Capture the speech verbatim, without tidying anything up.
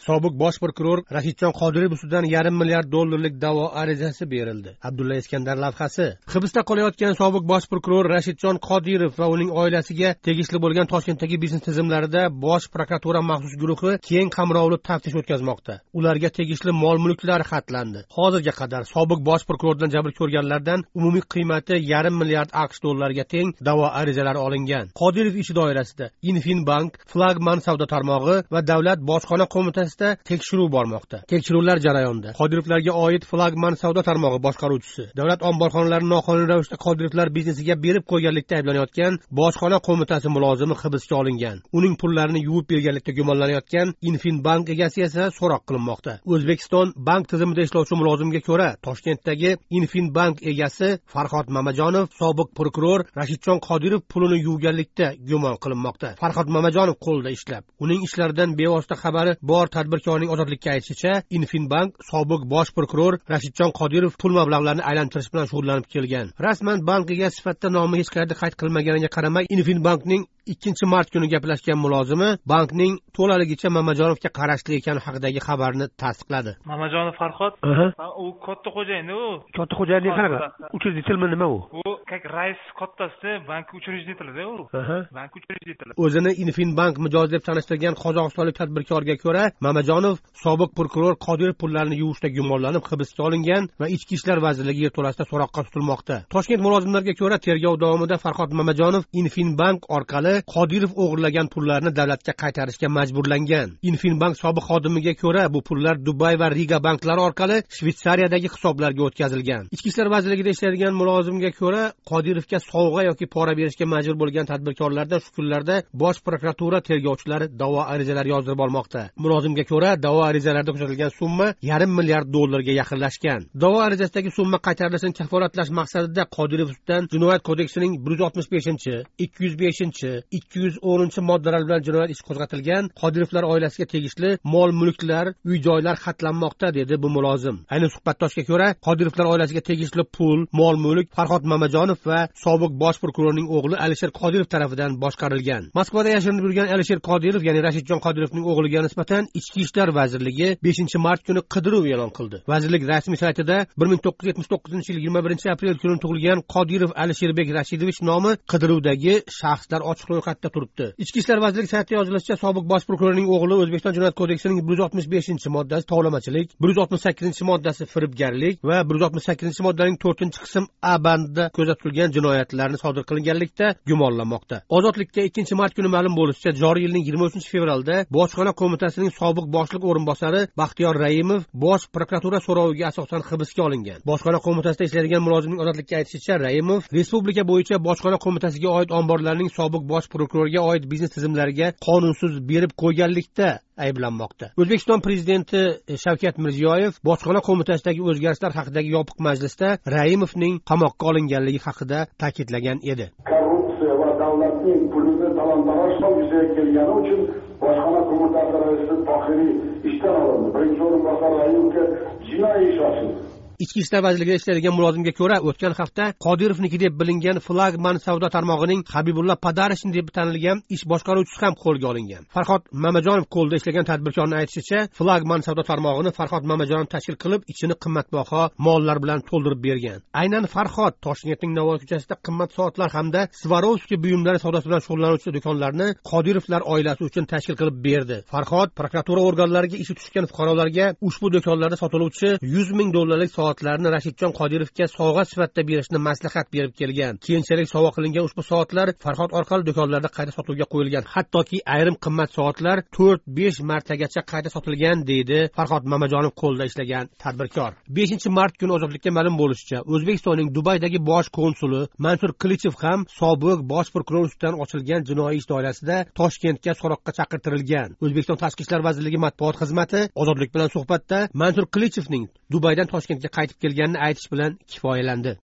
Sobiq bosh prokuror Rashidjon Qodirov ustidan yarim milliard dollarlik da'vo arizasi berildi. Abdulla Iskandar lavhasi. Hibsda qolayotgan sobiq bosh prokuror Rashidjon Qodirov va uning oilasiga tegishli bo'lgan Toshkentdagi biznes tizimlarida bosh prokuratura maxsus guruhi keng qamrovli taftish o'tkazmoqda. Ularga tegishli mol-mulklar xatlandi. Hozirga qadar sobiq bosh prokurordan jabr ko'rganlardan umumiy qiymati yarim milliard AQSh dollariga teng da'vo arizalari olingan. Qodirov ishi doirasida Infinbank, Flagman savdo tarmog'i va davlat bojxona qo'mitasida tekshiruv bormoqda. Tekshiruvlar jarayonida Qodirovlarga oid Flagman savdo tarmog'i boshqaruvchisi, davlat omborxonalarini noqonuniy ravishda Qodirovlar biznesiga berib qo'yganlikda ayblanayotgan bojxona qo'mitasi mulozimi hibsga olingan. Uning pullarini yuvib berganlikda gumonlanayotgan Infinbank egasi esa so'roq qilinmoqda. O'zbekiston bank tizimida ishlovchi mulozimga ko'ra, Toshkentdagi Infinbank egasi Farhod Mamajonov sobiq prokuror Rashidjon Qodirov pulini yuvganlikda gumon qilinmoqda. Farhod Mamajonov qo'lda ishlab, uning ishlaridan bevosita xabari bor tadbirkorning ozodlikka aytishicha, Infinbank sobiq bosh prokuror Rashidjon Qodirov pul mablag'larini aylantirish bilan shug'ullanib kelgan. Rasman bank egasi sifatida nomi hech qayerda qayd qilinmaganiga qaramay, Infinbankning ikkinchi mart kuni gaplashgan mulozimi bankning to'laligicha Mamajonovga qarashli ekani haqidagi xabarni tasdiqladi. Mamajonov Farhod, u katta xo'jayin u. Katta xo'jayinlik qanaqa? Uchirditilmi nima u? U как rais kattasida bank uchirditiladi u. Bank uchirditiladi. O'zini Infinbank mijoz deb tanishtirgan qozog'istonlik tadbirkorga ko'ra, Mamajonov sobiq prokuror Qodirov pullarini yuvishda gumonlanib hibsga olingan va Ichki ishlar vazirligi yerto'lasida so'roqqa tutilmoqda. Toshkent mulozimlariga ko'ra, tergov davomida Farhod Mamajonov Infinbank orqali Qodirov o'g'irlagan pullarni davlatga qaytarishga majburlangan. Infinbank sobiq xodimiga ko'ra, bu pullar Dubay va Riga banklari orqali Shvetsariyadagi hisoblarga o'tkazilgan. Ichki ishlar vazirligida ishlaydigan mulozimga ko'ra, Qodirovga sovg'a yoki pora berishga majbur bo'lgan tadbirkorlardan shu kunlarda bosh prokuratura tergovchilari da'vo arizalari yozdirib olmoqda. Mulozimga ko'ra, da'vo arizalarida ko'rsatilgan summa yarim milliard dollarga yaqinlashgan. Da'vo arizasidagi summa qaytarilishini kafolatlash maqsadida Qodirov ustidan Jinoyat kodeksining bir yuz oltmish beshinchi, ikki yuz beshinchi, ikki yuz o'ninchi moddalar bilan jinoyat ishi qo'zg'atilgan. Qodirovlar oilasiga tegishli mol-mulklar, uy-joylar xatlanmoqda, dedi bu mulozim. Ayni suhbatdoshga ko'ra, Qodirovlar oilasiga tegishli pul, mol-mulk Farhod Mamajonov va sobiq bosh prokurorning o'g'li Alisher Qodirov tomonidan boshqarilgan. Moskvada yashirinib yurgan Alisher Qodirov, ya'ni Rashidjon Qodirovning o'g'liga nisbatan Ichki ishlar vazirligi beshinchi mart kuni qidiruv e'lon qildi. Vazirlik rasmiy saytida bir ming to'qqiz yuz yetmish to'qqizinchi yil yigirma birinchi aprel kuni tug'ilgan Qodirov Alisherbek Rashidovich nomi qidiruvdagi shaxslar ochiq ro'yxatda turibdi. Ichki ishlar vazirligi saytida yozilishicha, sobiq bosh prokurorning o'g'li O'zbekiston Jinoyat kodeksining bir yuz oltmish beshinchi moddasi tovlamachilik, bir yuz oltmish sakkizinchi moddasi firibgarlik va bir yuz oltmish sakkizinchi moddaning to'rtinchi qism A bandida ko'zda jinoyatlarni sodir qilganlikda gumonlanmoqda. Ozodlikka ikkinchi mart kuni ma'lum bo'lishicha, joriy yilning yigirma uchinchi fevralda bojxona qo'mitasining sobiq boshliq o'rinbosari Baxtiyor Raimov bosh prokuratura so'roviga asosan hibsga olingan. Bojxona qo'mitasida ishlaydigan mulozimning ozodlikka aytishicha, Raimov respublika bo'yicha bojxona qo'mitasiga oid omborlarning sobiq bosh prokurorga oid biznes tizimlariga qonunsiz berib qo'yganlikda ayblanmoqda. O'zbekiston prezidenti Shavkat Mirziyoyev bojxona qo'mitasidagi o'zgarishlar haqidagi yopiq majlisda Raimovning qamoqqa olinganligi haqida ta'kidlagan edi. Korrupsiya va davlatning pulini talon-taroj yuzaga kelgani uchun bojxona qo'mitasi raisi Tohiriy ishdan olindi. Birinchi o'rinbosar Raimovga jinoiy ish ochildi. Ichki ishlar vazirligida ishlaydigan mulozimga ko'ra, o'tgan hafta Qodirovniki deb bilingan Flagman savdo tarmog'ining Habibulla Padarishni deb tanilgan ish boshqaruvchisi ham qo'lga olingan. Farhod Mamajonov qo'lda ishlagan tadbirkorning aytishicha, Flagman savdo tarmog'ini Farhod Mamajonov tashkil qilib, ichini qimmatbaho mollar bilan to'ldirib bergan. Aynan Farhod Toshkentning Navoiy ko'chasida qimmat soatlar hamda Swarovski buyumlari savdosi bilan shug'ullanuvchi do'konlarni Qodirovlar oilasi uchun tashkil qilib berdi. Farhod prokuratura organlariga ishi tushgan fuqarolarga ushbu do'konlarda sotiluvchi yuz ming dollarlik soatlarni Rashidjon Qodirovga sovg'a sifatida berishni maslahat berib kelgan. Keyinchalik sovg'a qilingan ushbu soatlar Farhod orqali do'konlarda qayta sotuvga qo'yilgan. Hattoki ayrim qimmat soatlar to'rt besh martagacha qayta sotilgan, deydi Farhod Mamajonov qo'lda ishlagan tadbirkor. beshinchi mart kuni ozodlikka ma'lum bo'lishicha, O'zbekistonning Dubaydagi bosh konsuli Mansur Qilichev ham sobiq bosh prokuror ustidan ochilgan jinoiy ish doirasida Toshkentga so'roqqa chaqirtirilgan. O'zbekiston Tashqi ishlar vazirligi matbuot xizmati ozodlik bilan suhbatda Mansur Qilichevning Dubaydan Toshkentga qaytib kelganini aytish bilan kifoyalandi.